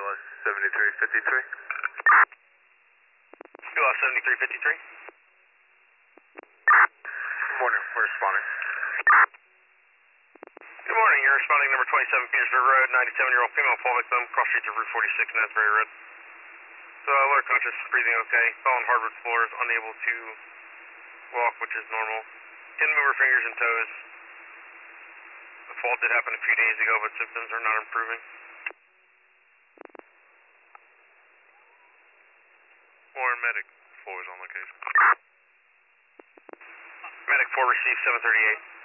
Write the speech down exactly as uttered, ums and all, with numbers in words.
seventy-three fifty-three. Q L seventy-three fifty-three. Good morning, we're responding. Good morning, you're responding number twenty-seven Petersburg Road, ninety-seven-year-old female fall victim, cross streets of Route forty-six, Asbury Road. So, alert conscious, breathing okay, fell on hardwood floors, unable to walk, which is normal. Can move her fingers and toes. The fall did happen a few days ago, but symptoms are not improving. Warren Medic four is on location. Medic four received seven thirty-eight.